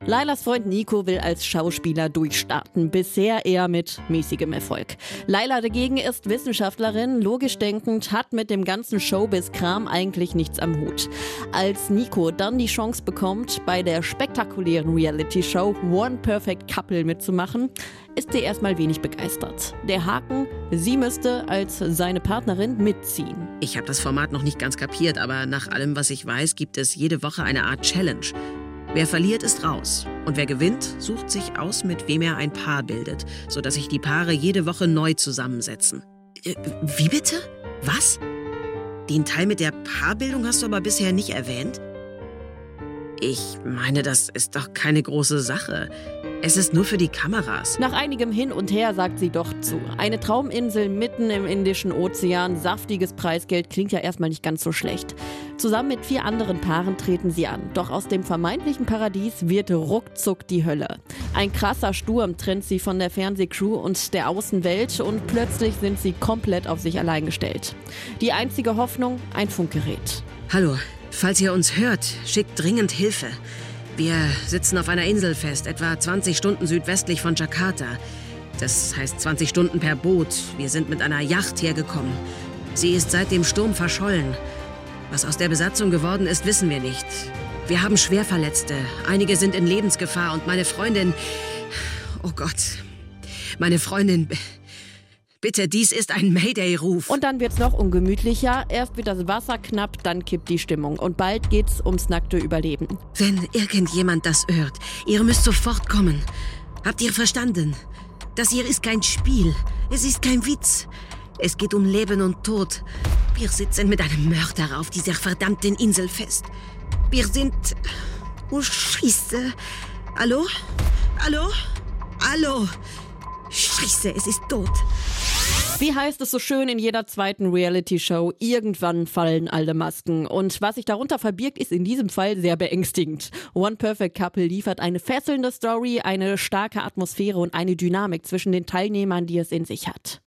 Lailas Freund Nico will als Schauspieler durchstarten, bisher eher mit mäßigem Erfolg. Laila dagegen ist Wissenschaftlerin, logisch denkend, hat mit dem ganzen Showbiz-Kram eigentlich nichts am Hut. Als Nico dann die Chance bekommt, bei der spektakulären Reality-Show One Perfect Couple mitzumachen, ist sie erstmal wenig begeistert. Der Haken, sie müsste als seine Partnerin mitziehen. Ich habe das Format noch nicht ganz kapiert, aber nach allem, was ich weiß, gibt es jede Woche eine Art Challenge. Wer verliert, ist raus. Und wer gewinnt, sucht sich aus, mit wem er ein Paar bildet, sodass sich die Paare jede Woche neu zusammensetzen. Wie bitte? Was? Den Teil mit der Paarbildung hast du aber bisher nicht erwähnt? Ich meine, das ist doch keine große Sache. Es ist nur für die Kameras. Nach einigem Hin und Her sagt sie doch zu. Eine Trauminsel mitten im Indischen Ozean, saftiges Preisgeld, klingt ja erstmal nicht ganz so schlecht. Zusammen mit 4 anderen Paaren treten sie an. Doch aus dem vermeintlichen Paradies wird ruckzuck die Hölle. Ein krasser Sturm trennt sie von der Fernsehcrew und der Außenwelt und plötzlich sind sie komplett auf sich allein gestellt. Die einzige Hoffnung, ein Funkgerät. Hallo, falls ihr uns hört, schickt dringend Hilfe. Wir sitzen auf einer Insel fest, etwa 20 Stunden südwestlich von Jakarta. Das heißt 20 Stunden per Boot. Wir sind mit einer Yacht hergekommen. Sie ist seit dem Sturm verschollen. Was aus der Besatzung geworden ist, wissen wir nicht. Wir haben Schwerverletzte. Einige sind in Lebensgefahr und meine Freundin... Oh Gott. Meine Freundin... Bitte, dies ist ein Mayday-Ruf. Und dann wird's noch ungemütlicher. Erst wird das Wasser knapp, dann kippt die Stimmung. Und bald geht's ums nackte Überleben. Wenn irgendjemand das hört, ihr müsst sofort kommen. Habt ihr verstanden? Das hier ist kein Spiel. Es ist kein Witz. Es geht um Leben und Tod. Wir sitzen mit einem Mörder auf dieser verdammten Insel fest. Wir sind... Oh, Scheiße. Hallo? Hallo? Hallo? Scheiße, es ist tot. Wie heißt es so schön in jeder zweiten Reality-Show? Irgendwann fallen alle Masken. Und was sich darunter verbirgt, ist in diesem Fall sehr beängstigend. One Perfect Couple liefert eine fesselnde Story, eine starke Atmosphäre und eine Dynamik zwischen den Teilnehmern, die es in sich hat.